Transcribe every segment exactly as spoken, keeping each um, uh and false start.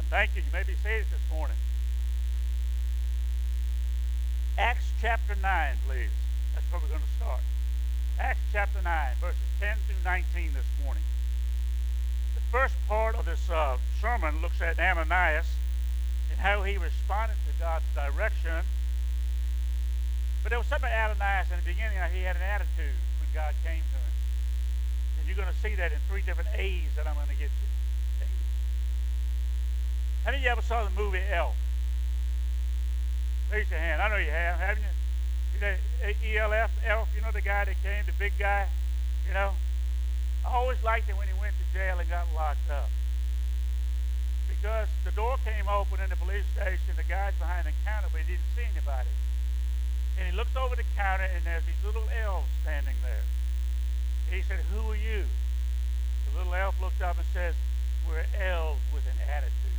Thank you. You may be seated this morning. Acts chapter nine, please. That's where we're going to start. Acts chapter nine, verses ten through nineteen this morning. The first part of this uh, sermon looks at Ananias and how he responded to God's direction. But there was something about Ananias in the beginning. He had an attitude when God came to him. And you're going to see that in three different A's that I'm going to get you. A's. How many of you ever saw the movie Elf? Raise your hand. I know you have, haven't you? You know, E L F, Elf, you know the guy that came, the big guy, you know? I always liked it when he went to jail and got locked up. Because the door came open in the police station, the guy's behind the counter, but he didn't see anybody. And he looks over the counter, and there's these little elves standing there. He said, "Who are you?" The little elf looked up and says, "We're elves with an attitude."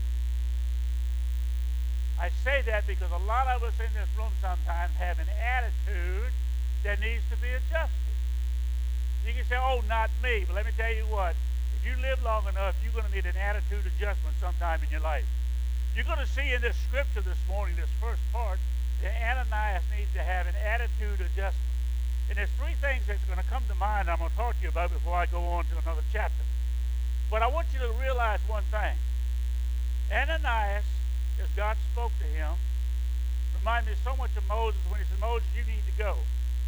I say that because a lot of us in this room sometimes have an attitude that needs to be adjusted. You can say, "Oh, not me," but let me tell you what. If you live long enough, you're going to need an attitude adjustment sometime in your life. You're going to see in this scripture this morning, this first part, that Ananias needs to have an attitude adjustment. And there's three things that's going to come to mind I'm going to talk to you about before I go on to another chapter. But I want you to realize one thing. Ananias, as God spoke to him, reminded me so much of Moses when he said, "Moses, you need to go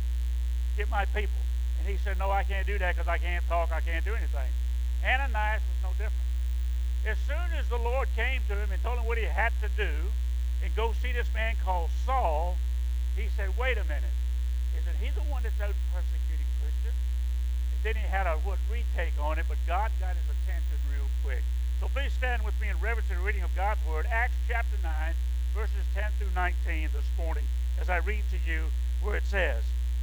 get my people." And he said, "No, I can't do that because I can't talk, I can't do anything." Ananias was no different. As soon as the Lord came to him and told him what he had to do and go see this man called Saul, he said, "Wait a minute. Isn't he the one that's out persecuting Christians?" And then he had a what retake on it, but God got his attention real quick. So please stand with me in reverence to the reading of God's Word, Acts chapter nine, verses ten through nineteen this morning, as I read to you where it says,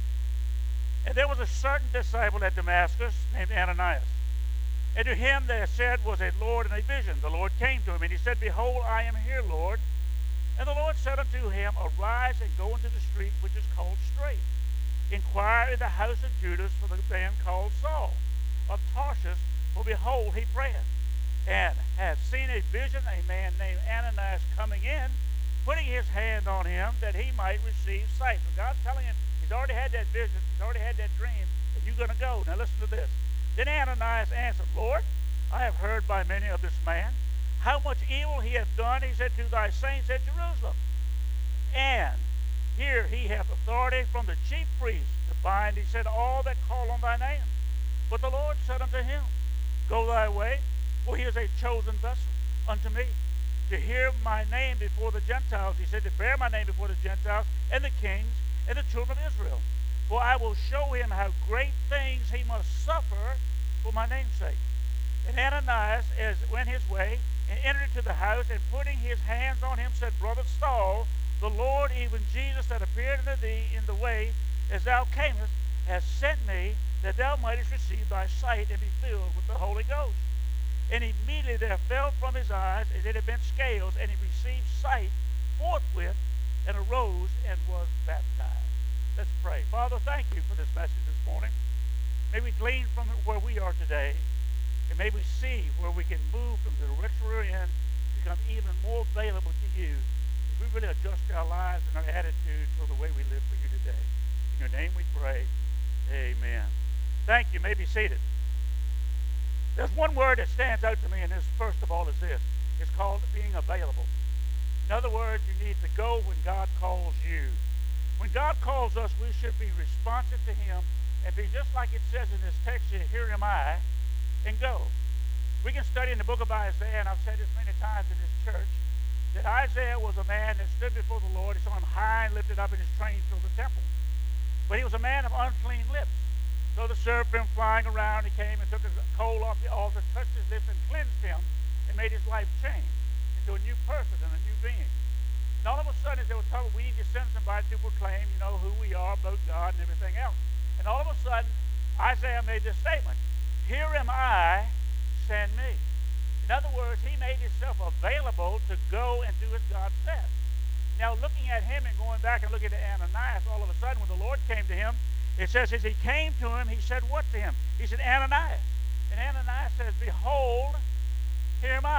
"And there was a certain disciple at Damascus named Ananias. And to him there said was a Lord in a vision. The Lord came to him, and he said, Behold, I am here, Lord. And the Lord said unto him, Arise and go into the street which is called Straight. Inquire in the house of Judas for the man called Saul of Tarsus, for behold, he prayeth, and hath seen a vision, a man named Ananias coming in, putting his hand on him that he might receive sight." So God's telling him he's already had that vision, he's already had that dream, and you're going to go. Now listen to this. "Then Ananias answered, Lord, I have heard by many of this man, how much evil he hath done, he said, to thy saints at Jerusalem. And here he hath authority from the chief priests to bind, he said, all that call on thy name. But the Lord said unto him, Go thy way, for he is a chosen vessel unto me, to hear my name before the Gentiles. He said, to bear my name before the Gentiles and the kings and the children of Israel. For I will show him how great things he must suffer for my name's sake. And Ananias as went his way, and entered into the house, and putting his hands on him, said, Brother Saul, the Lord, even Jesus that appeared unto thee in the way as thou camest, has sent me, that thou mightest receive thy sight and be filled with the Holy Ghost. And immediately there fell from his eyes as it had been scales, and he received sight forthwith, and arose and was baptized." Let's pray. Father, thank you for this message this morning. May we glean from it where we are today, and may we see where we can move from the direction we're in, become even more available to you, if we really adjust our lives and our attitude to the way we live for you today. In your name we pray. Amen. Thank you. You may be seated. There's one word that stands out to me in this, first of all, is this. It's called being available. In other words, you need to go when God calls you. When God calls us, we should be responsive to him and be just like it says in this text here, here am I, and go. We can study in the book of Isaiah, and I've said this many times in this church, that Isaiah was a man that stood before the Lord. He saw him high and lifted up, in his train filled the temple. But he was a man of unclean lips. So the seraphim flying around, he came and took a coal off the altar, touched his lips, and cleansed him, and made his life change into a new person and a new being. And all of a sudden, as they were talking, we need to send somebody to proclaim, you know, who we are, about God and everything else. And all of a sudden, Isaiah made this statement, Here am I, send me. In other words, he made himself available to go and do as God says. Now, looking at him and going back and looking at Ananias, all of a sudden, when the Lord came to him, it says, as he came to him, he said what to him? He said, Ananias. And Ananias says, Behold, here am I.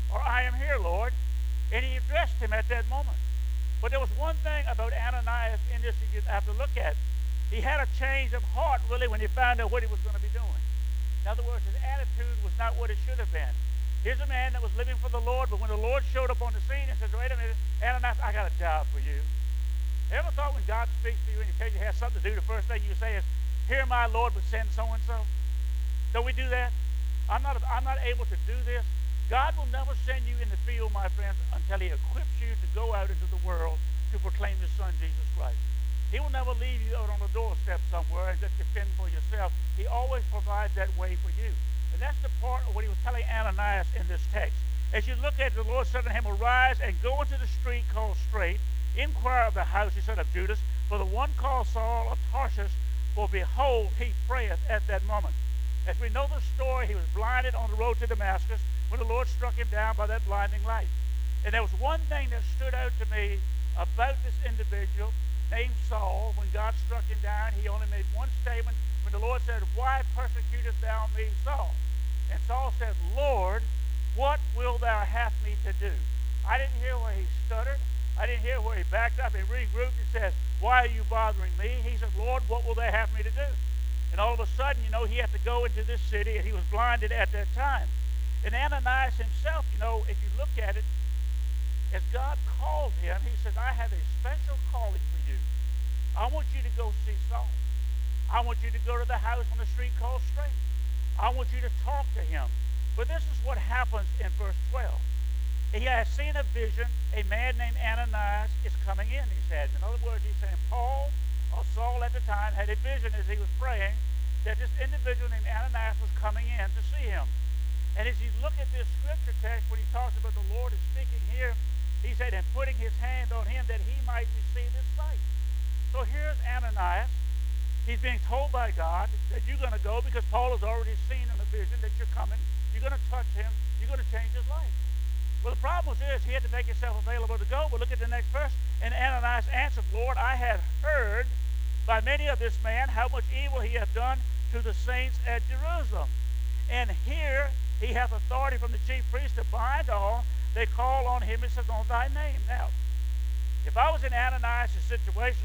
or I am here, Lord. And he addressed him at that moment. But there was one thing about Ananias in this that you have to look at. He had a change of heart, really, when he found out what he was going to be doing. In other words, his attitude was not what it should have been. Here's a man that was living for the Lord, but when the Lord showed up on the scene and says, wait a minute, Ananias, I got a job for you. Ever thought when God speaks to you and he tells you he has something to do, the first thing you say is, here, my Lord, but send so-and-so? Don't we do that? I'm not, I'm not able to do this. God will never send you in the field, my friends, until he equips you to go out into the world to proclaim his son, Jesus Christ. He will never leave you out on the doorstep somewhere and let you fend for yourself. He always provides that way for you. And that's the part of what he was telling Ananias in this text. As you look at it, the Lord said to him, arise and go into the street called Straight, inquire of the house, he said, of Judas, for the one called Saul of Tarsus, for behold, he prayeth at that moment. As we know the story, he was blinded on the road to Damascus when the Lord struck him down by that blinding light. And there was one thing that stood out to me about this individual named Saul. When God struck him down, he only made one statement. When the Lord said, why persecutest thou me, Saul? And Saul said, Lord, what will thou have me to do? I didn't hear where he stuttered. I didn't hear where he backed up and regrouped and says, why are you bothering me? He said, Lord, what will they have me to do? And all of a sudden, you know, he had to go into this city, and he was blinded at that time. And Ananias himself, you know, if you look at it, as God called him, he said, I have a special calling for you. I want you to go see Saul. I want you to go to the house on the street called Straight. I want you to talk to him. But this is what happens in verse twelve. He has seen a vision. A man named Ananias is coming in, he said. In other words, he's saying Paul, or Saul at the time, had a vision as he was praying that this individual named Ananias was coming in to see him. And as you look at this scripture text, when he talks about the Lord is speaking here, he said, and putting his hand on him that he might receive his sight. So here's Ananias. He's being told by God that you're going to go because Paul has already seen in a vision that you're coming. You're going to touch him. You're going to change his life. Well, the problem was this. He had to make himself available to go. But look at the next verse. And Ananias answered, Lord, I have heard by many of this man how much evil he hath done to the saints at Jerusalem. And here he hath authority from the chief priest to bind all. They call on him and says, on thy name. Now, if I was in Ananias' situation,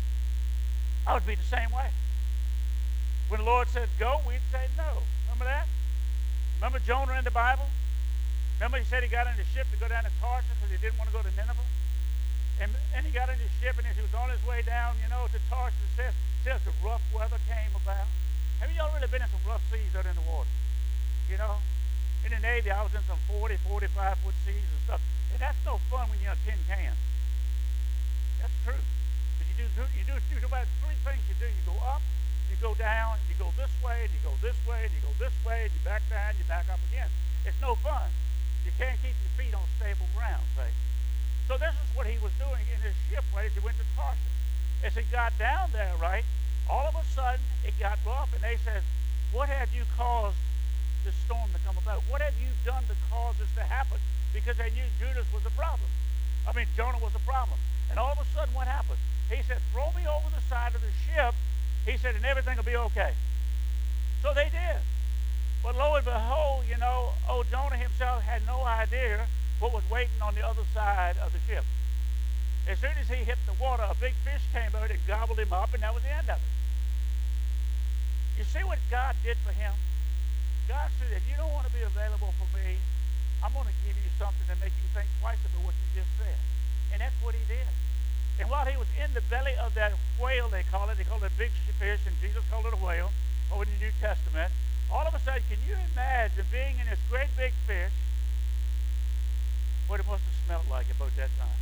I would be the same way. When the Lord said go, we'd say no. Remember that? Remember Jonah in the Bible? Remember he said he got in the ship to go down to Tarshish because he didn't want to go to Nineveh? And, and he got in his ship, and as he was on his way down, you know, to Tarshish, it says, says the rough weather came about. Have you all really been in some rough seas out in the water? You know? In the Navy, I was in some forty, forty-five foot seas and stuff. And that's no fun when you're in a tin can. That's true. But you do, you do, you do about three things you do. You go up, you go down, you go this way, and you go this way, and you go this way, and you back down, you back up again. It's no fun. You can't keep your feet on stable ground, see? So this is what he was doing in his ship, right, as he went to Tarshish. As he got down there, right, all of a sudden it got rough, and they said, what have you caused this storm to come about? What have you done to cause this to happen? Because they knew Judas was a problem. I mean, Jonah was a problem. And all of a sudden, what happened? He said, throw me over the side of the ship. He said, and everything will be okay. So they did. But lo and behold, you know, old Jonah himself had no idea what was waiting on the other side of the ship. As soon as he hit the water, a big fish came out and gobbled him up, and that was the end of it. You see what God did for him? God said, if you don't want to be available for me, I'm going to give you something to make you think twice about what you just said. And that's what he did. And while he was in the belly of that whale, they call it, they call it a big fish, and Jesus called it a whale, or in the New Testament, all of a sudden, can you imagine being in this great big fish, what it must have smelled like about that time?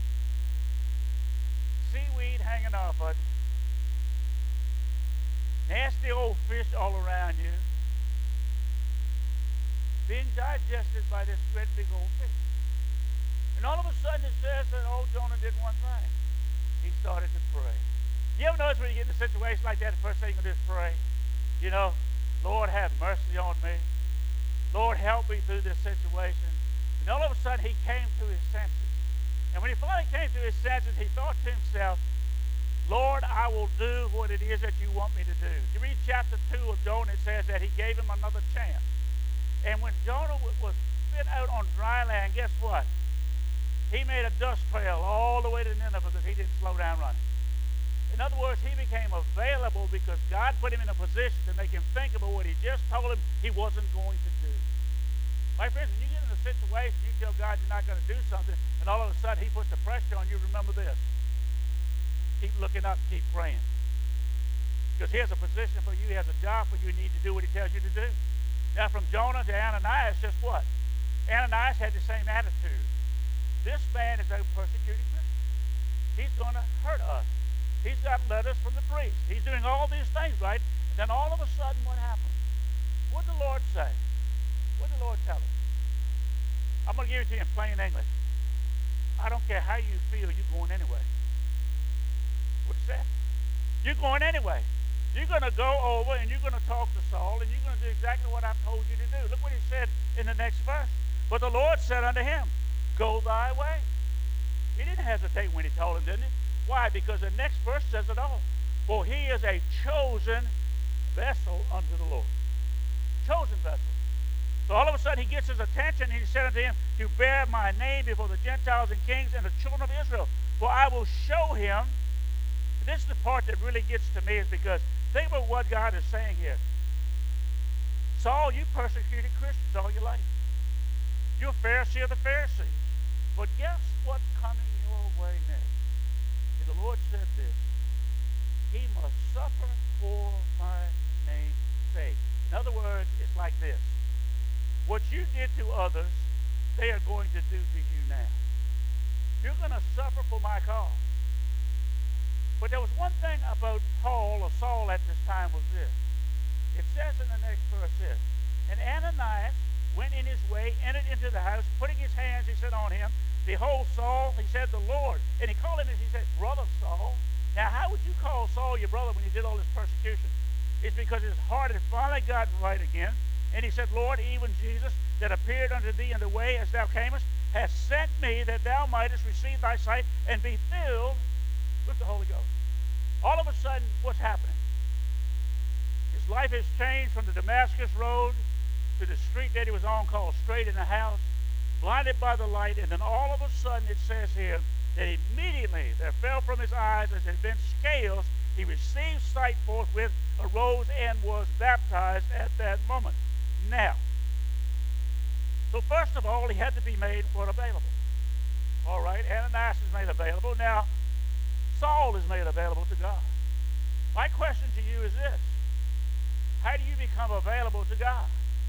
Seaweed hanging off of it, nasty old fish all around you, being digested by this great big old fish. And all of a sudden it says that old Jonah did one thing. He started to pray. You ever notice when you get in a situation like that, the first thing you do is pray? You know, Lord, have mercy on me. Lord, help me through this situation. And all of a sudden he came to his senses. And when he finally came to his senses, he thought to himself, Lord, I will do what it is that you want me to do. You read chapter two of Jonah, it says that he gave him another chance. And when Jonah was been out on dry land, guess what? He made a dust trail all the way to Nineveh because he didn't slow down running. In other words, he became available because God put him in a position to make him think about what he just told him he wasn't going to do. My friends, when you get in a situation, you tell God you're not going to do something, and all of a sudden he puts the pressure on you, remember this. Keep looking up, keep praying. Because he has a position for you, he has a job for you, you need to do what he tells you to do. Now from Jonah to Ananias, just what? Ananias had the same attitude. This man is a persecuted Christian. He's going to hurt us. He's got letters from the priest. He's doing all these things, right? And then all of a sudden, what happens? What did the Lord say? What did the Lord tell us? I'm going to give it to you in plain English. I don't care how you feel, you're going anyway. What it said? You're going anyway. You're going to go over and you're going to talk to Saul and you're going to do exactly what I've told you to do. Look what he said in the next verse. But the Lord said unto him, go thy way. He didn't hesitate when he told him, didn't he? Why? Because the next verse says it all. For he is a chosen vessel unto the Lord. Chosen vessel. So all of a sudden he gets his attention and he said unto him, to bear my name before the Gentiles and kings and the children of Israel. For I will show him. And this is the part that really gets to me, is because think about what God is saying here. Saul, you persecuted Christians all your life. You're a Pharisee of the Pharisees. But guess what's coming your way next? And the Lord said this, he must suffer for my name's sake. In other words, it's like this. What you did to others, they are going to do to you now. You're going to suffer for my cause. But there was one thing about Paul or Saul at this time was this. It says in the next verse this, and Ananias went in his way, entered into the house, putting his hands, he said, on him. Behold, Saul, he said, the Lord. And he called him, and he said, brother Saul. Now, how would you call Saul your brother when he did all this persecution? It's because his heart had finally gotten right again. And he said, Lord, even Jesus, that appeared unto thee in the way as thou camest, has sent me that thou mightest receive thy sight and be filled with the Holy Ghost. All of a sudden, what's happening? His life has changed from the Damascus road to the street that he was on called Straight in the House, blinded by the light, and then all of a sudden it says here that immediately there fell from his eyes as had been scales. He received sight forthwith, arose, and was baptized at that moment. Now, so first of all, he had to be made what available. All right, Ananias is made available. Now, Saul is made available to God. My question to you is this. How do you become available to God?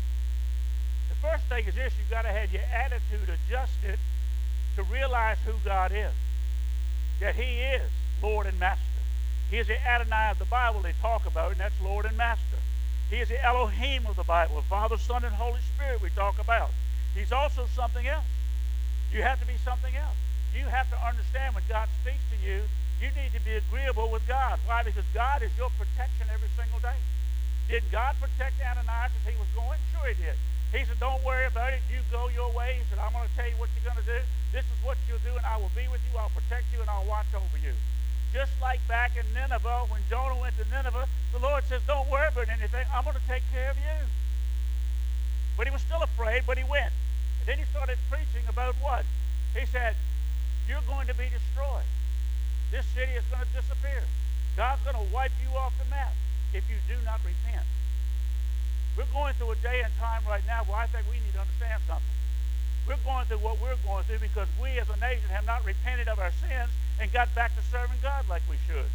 The first thing is this. You've got to have your attitude adjusted to realize who God is. That he is Lord and Master. He is the Adonai of the Bible they talk about, and that's Lord and Master. He is the Elohim of the Bible, Father, Son, and Holy Spirit we talk about. He's also something else. You have to be something else. You have to understand when God speaks to you, you need to be agreeable with God. Why? Because God is your protection every single day. Did God protect Ananias as he was going? Sure he did. He said, don't worry about it. You go your way. He said, I'm going to tell you what you're going to do. This is what you'll do, and I will be with you. I'll protect you, and I'll watch over you. Just like back in Nineveh, when Jonah went to Nineveh, the Lord says, don't worry about anything. I'm going to take care of you. But he was still afraid, but he went. And then he started preaching about what? He said, you're going to be destroyed. This city is going to disappear. God's going to wipe you off the map if you do not repent. We're going through a day and time right now where I think we need to understand something. We're going through what we're going through because we as a nation have not repented of our sins and got back to serving God like we should.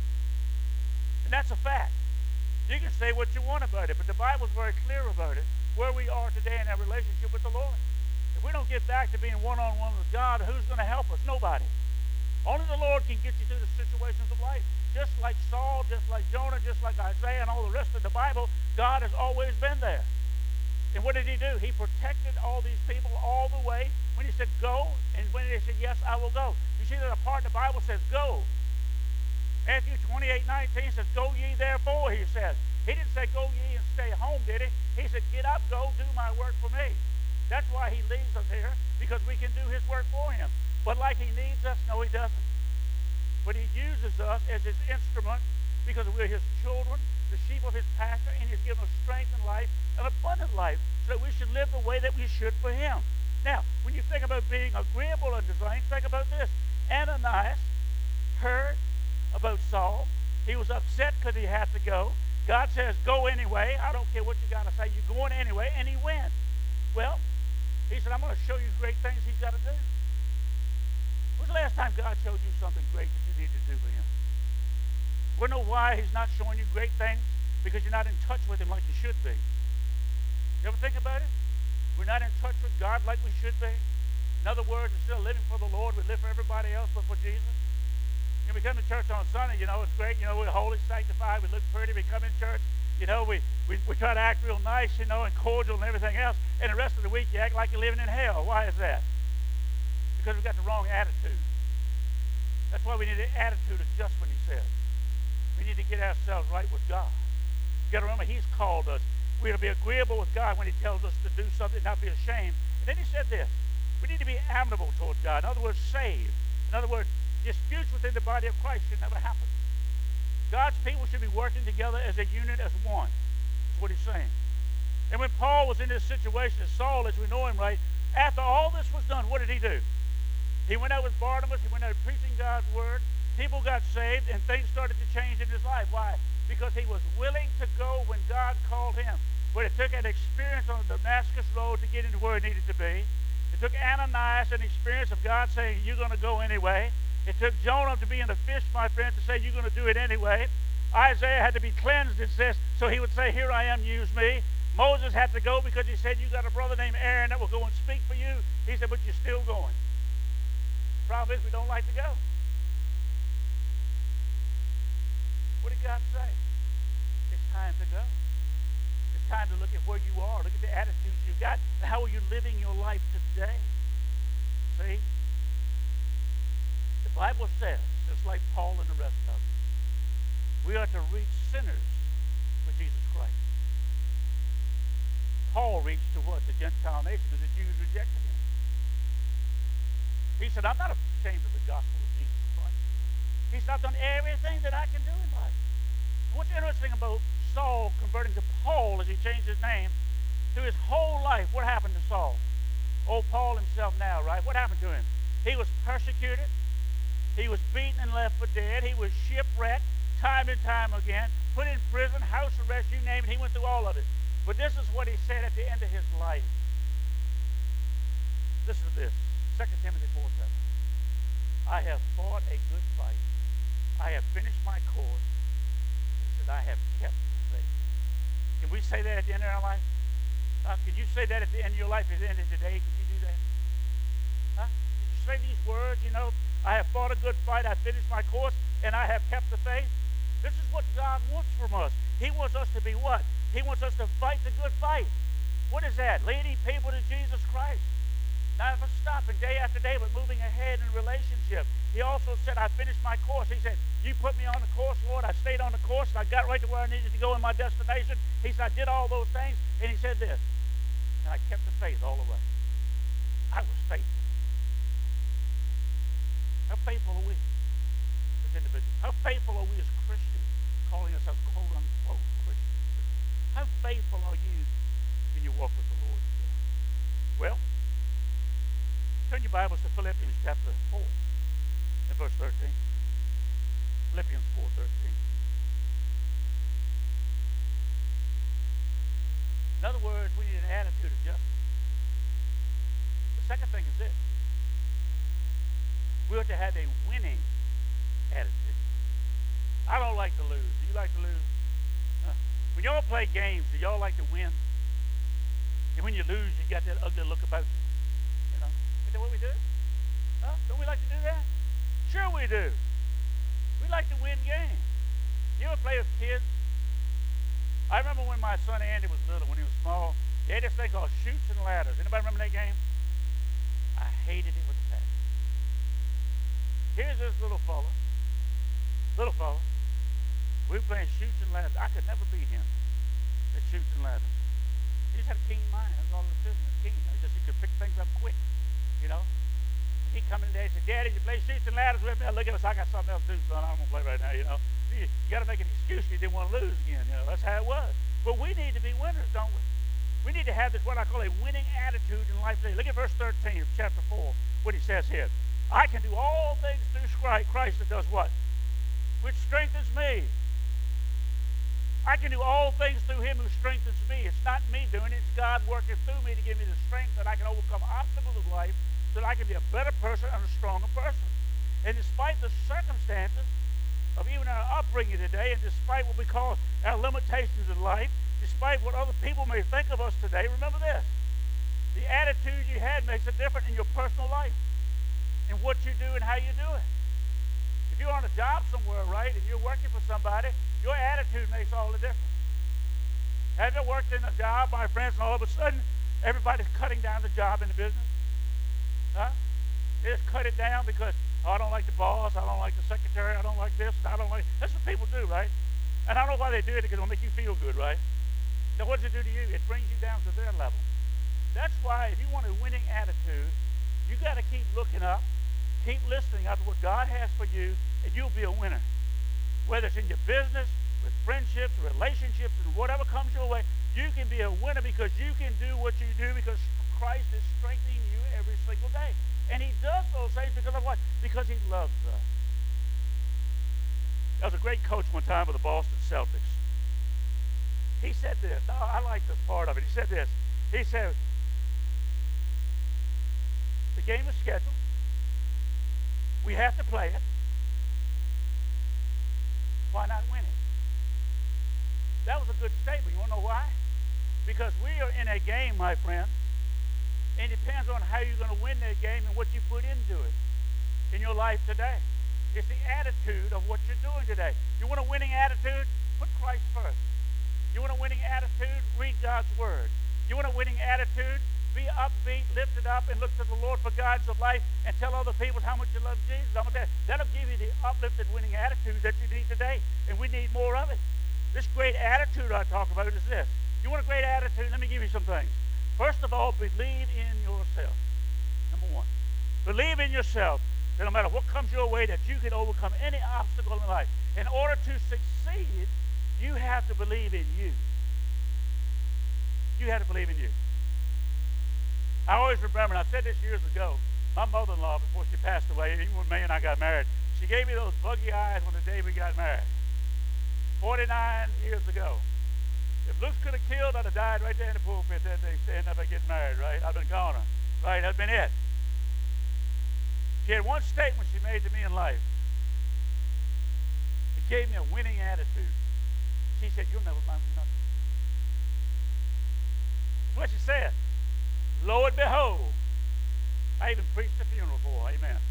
And that's a fact. You can say what you want about it, but the Bible's very clear about it, where we are today in our relationship with the Lord. If we don't get back to being one-on-one with God, who's going to help us? Nobody. Only the Lord can get you through the situations of life. Just like Saul, just like Jonah, just like Isaiah and all the rest of the Bible, God has always been there. And what did he do? He protected all these people all the way when he said go, and when they said yes, I will go. You see that a part of the Bible says go. Matthew twenty-eight nineteen says, go ye therefore, he says. He didn't say go ye and stay home, did he? He said, get up, go, do my work for me. That's why he leaves us here, because we can do his work for him. But like he needs us, no, he doesn't. But he uses us as his instrument because we're his children, the sheep of his pasture, and he's given us strength and life, an abundant life, so that we should live the way that we should for him. Now, when you think about being agreeable unto things, think about this. Ananias heard about Saul. He was upset because he had to go. God says, go anyway. I don't care what you got to say. You're going anyway. And he went. Well, he said, I'm going to show you great things he's got to do. When was the last time God showed you something great that you needed to do for him? We know why he's not showing you great things? Because you're not in touch with him like you should be. You ever think about it? We're not in touch with God like we should be. In other words, instead of living for the Lord, we live for everybody else but for Jesus. And we come to church on Sunday, you know, it's great. You know, we're holy, sanctified. We look pretty. We come in church. You know, we, we, we try to act real nice, you know, and cordial and everything else. And the rest of the week, you act like you're living in hell. Why is that? Because we've got the wrong attitude. That's why we need an attitude adjustment, he says. We need to get ourselves right with God. You got to remember, he's called us. We're to be agreeable with God when he tells us to do something, not be ashamed. And then he said this. We need to be amenable towards God. In other words, saved. In other words, disputes within the body of Christ should never happen. God's people should be working together as a unit, as one. That's what he's saying. And when Paul was in this situation, as Saul, as we know him, right, after all this was done, what did he do? He went out with Barnabas. He went out preaching God's word. People got saved, and things started to change in his life. Why? Because he was willing to go when God called him. But it took an experience on the Damascus Road to get into where he needed to be. It took Ananias an experience of God saying, you're going to go anyway. It took Jonah to be in the fish, my friend, to say, you're going to do it anyway. Isaiah had to be cleansed, it says, so he would say, here I am, use me. Moses had to go because he said, you got a brother named Aaron that will go and speak for you. He said, but you're still going. The problem is we don't like to go. What did God say? It's time to go. It's time to look at where you are. Look at the attitudes you've got. And how are you living your life today? See? The Bible says, just like Paul and the rest of them, we are to reach sinners for Jesus Christ. Paul reached to what? The Gentile nation, because the Jews rejected him. He said, I'm not ashamed of the gospel of Jesus Christ. He's not done everything that I can do in life. What's interesting about Saul converting to Paul as he changed his name, through his whole life, what happened to Saul? Oh, Paul himself now, right? What happened to him? He was persecuted. He was beaten and left for dead. He was shipwrecked time and time again, put in prison, house arrest, you name it. He went through all of it. But this is what he said at the end of his life. Listen to this. Second Timothy four seven. I have fought a good fight. I have finished my course. He said, I have kept the faith. Can we say that at the end of our life? Uh, could you say that at the end of your life, at the end of today? Could you do that? Huh? Could you say these words, you know, I have fought a good fight, I finished my course, and I have kept the faith? This is what God wants from us. He wants us to be what? He wants us to fight the good fight. What is that? Leading people to Jesus Christ. Not ever stopping day after day, but moving ahead in relationship. He also said, I finished my course. He said, you put me on the course, Lord. I stayed on the course, and I got right to where I needed to go in my destination. He said, I did all those things. And he said this, and I kept the faith all the way. I was faithful. How faithful are we as individuals? How faithful are we as Christians, calling ourselves quote-unquote Christians? How faithful are you in your walk with the Lord today? Well, turn your Bibles to Philippians chapter four and verse thirteen. Philippians four thirteen. In other words, we need an attitude adjustment. The second thing is this. We ought to have a winning attitude. I don't like to lose. Do you like to lose? Huh? When y'all play games, do y'all like to win? And when you lose, you got that ugly look about you. You know? Isn't that what we do? Huh? Don't we like to do that? Sure we do. We like to win games. You ever play with kids? I remember when my son Andy was little, when he was small, he had this thing called Chutes and Ladders. Anybody remember that game? I hated it with a passion. Here's this little fella, little fella. We were playing Chutes and Ladders. I could never beat him at Chutes and Ladders. He just had a keen mind. That's all it was to him. Keen. He just he could pick things up quick, you know. He come in there and said, Daddy, you play Chutes and Ladders with me? I look at us, I got something else to do, son. I don't want to play right now, you know. You, you got to make an excuse you didn't want to lose again, you know. That's how it was. But we need to be winners, don't we? We need to have this, what I call a winning attitude in life today. Look at verse thirteen of chapter four, what he says here. I can do all things through Christ that does what? Which strengthens me. I can do all things through him who strengthens me. It's not me doing it. It's God working through me to give me the strength that I can overcome obstacles of life so that I can be a better person and a stronger person. And despite the circumstances of even our upbringing today, and despite what we call our limitations in life, despite what other people may think of us today, remember this. The attitude you had makes a difference in your personal life, in what you do and how you do it. If you're on a job somewhere, right, and you're working for somebody, your attitude makes all the difference. Have you worked in a job, my friends, and all of a sudden, everybody's cutting down the job in the business? Huh? They just cut it down because, oh, I don't like the boss, I don't like the secretary, I don't like this, I don't like... That's what people do, right? And I don't know why they do it, because it'll make you feel good, right? Now, what does it do to you? It brings you down to their level. That's why, if you want a winning attitude, you got to keep looking up, keep listening out to what God has for you, and you'll be a winner. Whether it's in your business, with friendships, relationships, and whatever comes your way, you can be a winner because you can do what you do because Christ is strengthening you every single day. And he does those things because of what? Because he loves us. There was a great coach one time with the Boston Celtics. He said this. Oh, I like this part of it. He said this. He said, the game is scheduled. We have to play it. Why not win it? That was a good statement. You want to know why? Because we are in a game, my friends, and it depends on how you're going to win that game and what you put into it in your life today. It's the attitude of what you're doing today. You want a winning attitude? Put Christ first. You want a winning attitude? Read God's Word. You want a winning attitude? Be upbeat, lifted up, and look to the Lord for guidance of life and tell other people how much you love Jesus. I'm gonna tell you, that'll give you the uplifted winning attitude that you need today, and we need more of it. This great attitude I talk about is this. You want a great attitude? Let me give you some things. First of all, believe in yourself. Number one. Believe in yourself that no matter what comes your way, that you can overcome any obstacle in life. In order to succeed, you have to believe in you. You have to believe in you. I always remember, and I said this years ago, my mother-in-law, before she passed away, even when May and I got married, she gave me those buggy eyes on the day we got married. forty-nine years ago. If Luke could have killed, I'd have died right there in the pulpit that day, standing up and getting married, right? I've been gone. Right? That's been it. She had one statement she made to me in life. It gave me a winning attitude. She said, you'll never amount to nothing. That's what she said. Lo and behold, I even preached a funeral for her. Amen.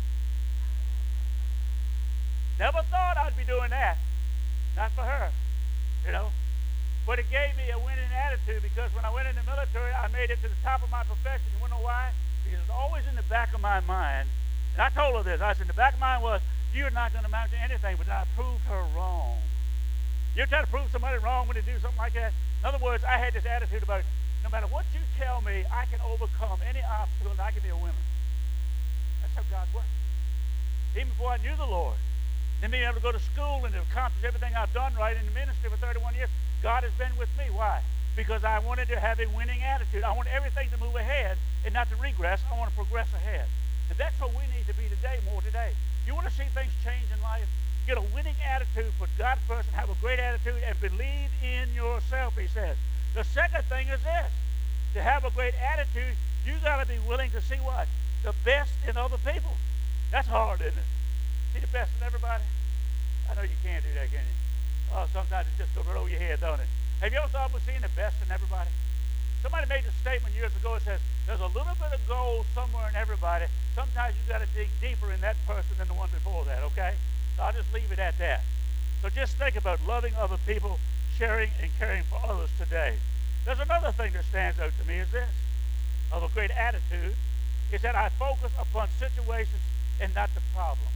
Never thought I'd be doing that. Not for her, you know. But it gave me a winning attitude because when I went in the military, I made it to the top of my profession. You want to know why? Because it was always in the back of my mind. And I told her this. I said, the back of my mind was, you're not going to amount to anything. But then I proved her wrong. You ever try to prove somebody wrong when they do something like that? In other words, I had this attitude about, no matter what you tell me, I can overcome any obstacle and I can be a winner. That's how God works. Even before I knew the Lord, and being able to go to school and to accomplish everything I've done right in the ministry for thirty-one years, God has been with me. Why? Because I wanted to have a winning attitude. I want everything to move ahead and not to regress. I want to progress ahead. And that's what we need to be today, more today. You want to see things change in life? Get a winning attitude, put God first, and have a great attitude, and believe in yourself, he says. The second thing is this. To have a great attitude, you got to be willing to see what? The best in other people. That's hard, isn't it? See the best in everybody? I know you can't do that, can you? Oh, sometimes it just goes over your head, don't it? Have you ever thought about seeing the best in everybody? Somebody made a statement years ago. It says, there's a little bit of gold somewhere in everybody. Sometimes you got to dig deeper in that person than the one before that, okay? So I'll just leave it at that. So just think about loving other people, sharing and caring for others today. There's another thing that stands out to me is this, of a great attitude, is that I focus upon situations and not the problem.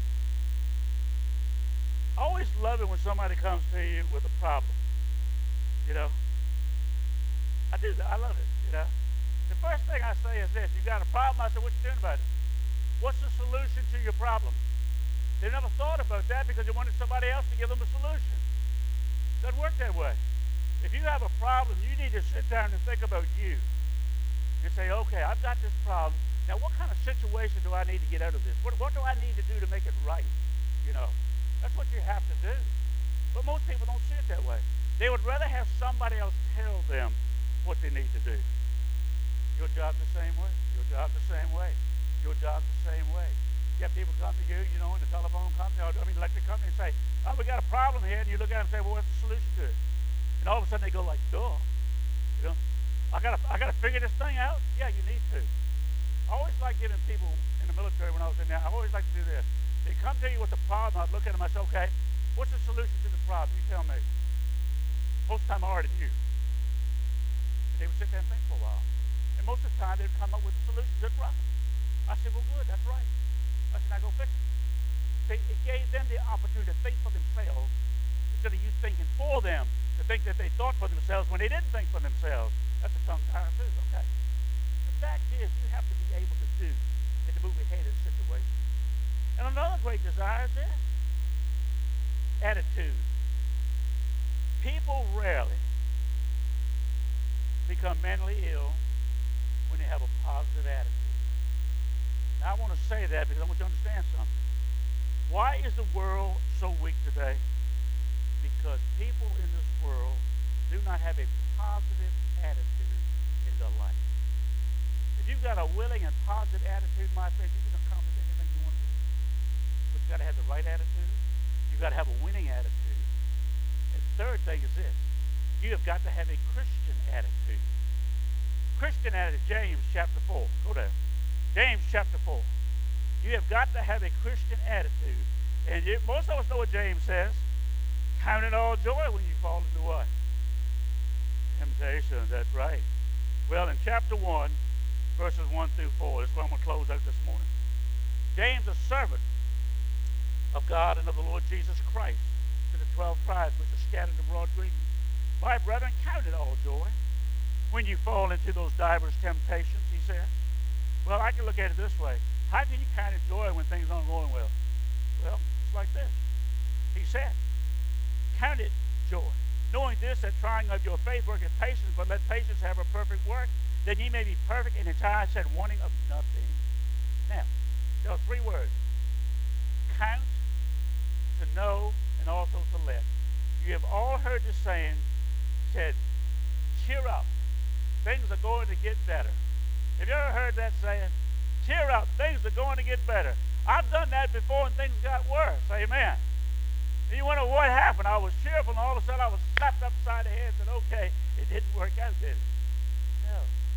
I always love it when somebody comes to you with a problem, you know. I do that. I love it, you know. The first thing I say is this, you got a problem? I said, what you doing about it? What's the solution to your problem? They never thought about that because they wanted somebody else to give them a solution. It doesn't work that way. If you have a problem, you need to sit down and think about you and say, okay, I've got this problem. Now, what kind of situation do I need to get out of this? What, what do I need to do to make it right? You know, that's what you have to do. But most people don't see it that way. They would rather have somebody else tell them what they need to do. Your job the same way. Your job the same way. Your job the same way. You have people come to you, you know, in the telephone company, or I mean electric company, and say, oh, we got a problem here. And you look at them and say, well, what's the solution to it? And all of a sudden they go like, duh. You know, I gotta, I gotta figure this thing out. Yeah, you need to. I always like giving people in the military when I was in there, I always like to do this. They come to you with a problem, I'd look at them, I say, okay, what's the solution to the problem? You tell me. Most of the time I already knew. They would sit there and think for a while. And most of the time they'd come up with a solution to the problem. I said, well, good, that's right. I said, now go fix it. See, it gave them the opportunity to think for themselves instead of you thinking for them, to think that they thought for themselves when they didn't think for themselves. That's a tongue tie too, okay? The fact is, you have to be able to do and to move ahead in a situation. And another great desire is this: attitude. People rarely become mentally ill when they have a positive attitude. Now, I want to say that because I want you to understand something. Why is the world so weak today? Because people in this world do not have a positive attitude in their life. If you've got a willing and positive attitude, my friend, you can accomplish anything you want to do. But you've got to have the right attitude. You've got to have a winning attitude. And the third thing is this: you have got to have a Christian attitude. Christian attitude, James chapter four. Go there. James chapter four. You have got to have a Christian attitude. And you, most of us know what James says. Count it all joy when you fall into what? Temptation. That's right. Well, in chapter one, verses one through four, that's where I'm going to close out this morning. James, a servant of God and of the Lord Jesus Christ, to the twelve tribes which are scattered abroad greeting. My brethren, count it all joy when you fall into those divers temptations, he says. Well, I can look at it this way. How can you count it joy when things aren't going well? Well, it's like this. He said, count it joy, knowing this, that trying of your faith worketh patience, but let patience have a perfect work, that ye may be perfect and entire, said, wanting of nothing. Now, there are three words: count, to know, and also to let. You have all heard the saying said, cheer up, things are going to get better. Have you ever heard that saying? Cheer up, things are going to get better. I've done that before and things got worse. Amen. And you wonder what happened. I was cheerful and all of a sudden I was slapped upside the head and said, okay, it didn't work out, did it? No.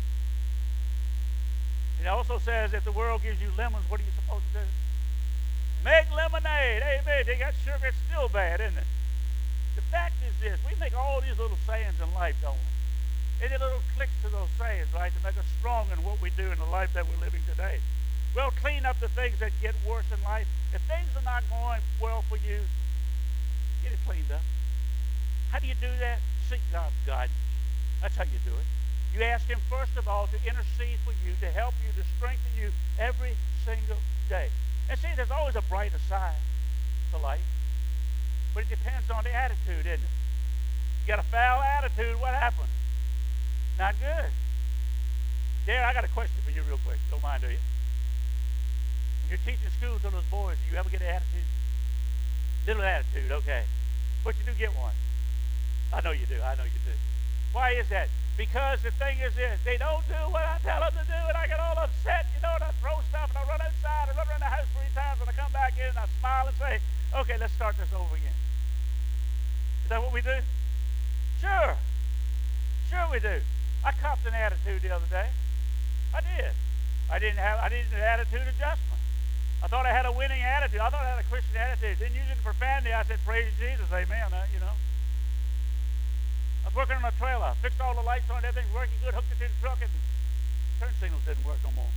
It also says if the world gives you lemons, what are you supposed to do? Make lemonade. Amen. They got sugar, it's still bad, isn't it? The fact is this: we make all these little sayings in life, don't we? Any little clicks to those sayings, right, to make us strong in what we do in the life that we're living today. Well, clean up the things that get worse in life. If things are not going well for you, get it cleaned up. How do you do that? Seek God's guidance. That's how you do it. You ask him, first of all, to intercede for you, to help you, to strengthen you every single day. And see, there's always a brighter side to life. But it depends on the attitude, isn't it? You got a foul attitude, what happens? Not good. Darren, I got a question for you real quick. Don't mind, do you? You're teaching school to those boys. Do you ever get an attitude? Little attitude, okay. But you do get one. I know you do. I know you do. Why is that? Because the thing is this: they don't do what I tell them to do, and I get all upset, you know, and I throw stuff, and I run outside, and run around the house three times, and I come back in, and I smile and say, okay, let's start this over again. Is that what we do? Sure. Sure we do. I copped an attitude the other day. I did. I didn't have, I needed an attitude adjustment. I thought I had a winning attitude. I thought I had a Christian attitude. Didn't use it for profanity. I said, praise Jesus, amen, uh, you know. I was working on a trailer. Fixed all the lights on, everything's working good, hooked it to the truck, and turn signals didn't work no more.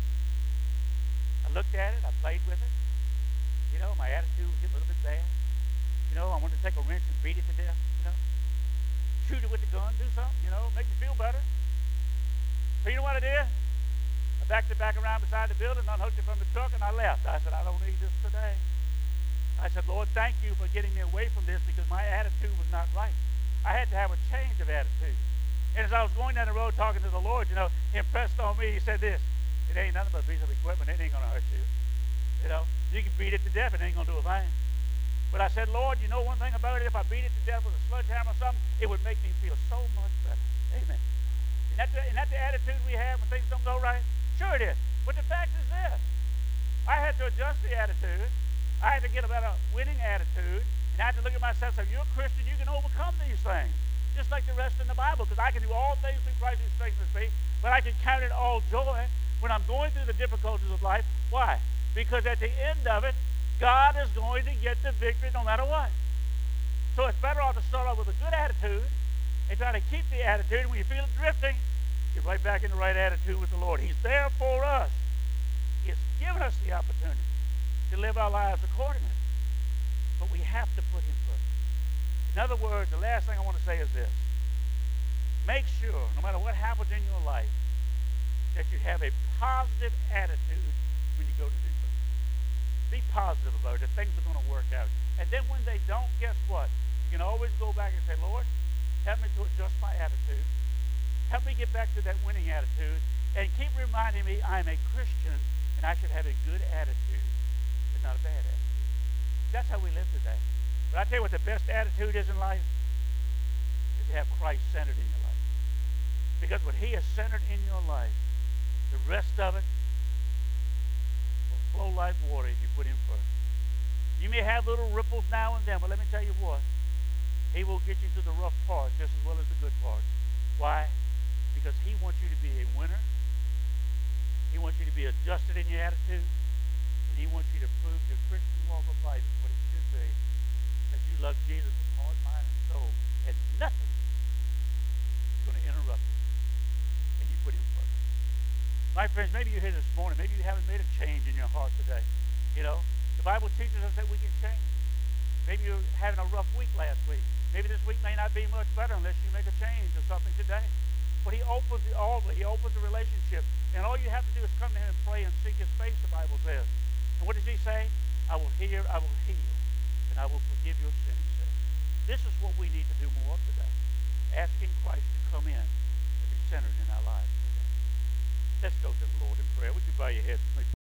I looked at it, I played with it. You know, my attitude was getting a little bit bad. You know, I wanted to take a wrench and beat it to death, you know. Shoot it with the gun, do something, you know, make me feel better. So you know what I did? I backed it back around beside the building, unhooked it from the truck, and I left. I said, I don't need this today. I said, Lord, thank you for getting me away from this because my attitude was not right. I had to have a change of attitude. And as I was going down the road talking to the Lord, you know, he impressed on me, he said this, it ain't nothing but a piece of equipment, it ain't going to hurt you. You know, you can beat it to death, it ain't going to do a thing. But I said, Lord, you know one thing about it, if I beat it to death with a sledgehammer or something, it would make me feel so much better. Amen. Isn't that the, isn't that the attitude we have when things don't go right? Sure it is. But the fact is this. I had to adjust the attitude. I had to get about a winning attitude. And I had to look at myself and say, if you're a Christian, you can overcome these things. Just like the rest in the Bible. Because I can do all things through Christ who strengthens me. But I can count it all joy when I'm going through the difficulties of life. Why? Because at the end of it, God is going to get the victory no matter what. So it's better off to start off with a good attitude and try to keep the attitude. And when you feel it drifting, get right back in the right attitude with the Lord. He's there for us. He has given us the opportunity to live our lives accordingly. But we have to put him first. In other words, the last thing I want to say is this. Make sure, no matter what happens in your life, that you have a positive attitude when you go to do something. Be positive about it, that things are going to work out. And then when they don't, guess what? You can always go back and say, Lord, help me to adjust my attitude. Help me get back to that winning attitude. And keep reminding me I'm a Christian and I should have a good attitude, but not a bad attitude. That's how we live today. But I tell you what the best attitude is in life is to have Christ centered in your life. Because when he is centered in your life, the rest of it will flow like water if you put him first. You may have little ripples now and then, but let me tell you what. He will get you through the rough parts just as well as the good parts. Why? Because he wants you to be a winner. He wants you to be adjusted in your attitude. And he wants you to prove your Christian walk of life is what it should be. That you love Jesus with heart, mind, and soul. And nothing is going to interrupt it. And you put him first. My friends, maybe you're here this morning. Maybe you haven't made a change in your heart today. You know, the Bible teaches us that we can change. Maybe you're having a rough week last week. Maybe this week may not be much better unless you make a change or something today. But he opens the altar. He opens the relationship. And all you have to do is come to him and pray and seek his face, the Bible says. And what does he say? I will hear, I will heal, and I will forgive your sin, he says. This is what we need to do more of today. Asking Christ to come in and be centered in our lives today. Let's go to the Lord in prayer. Would you bow your heads with me?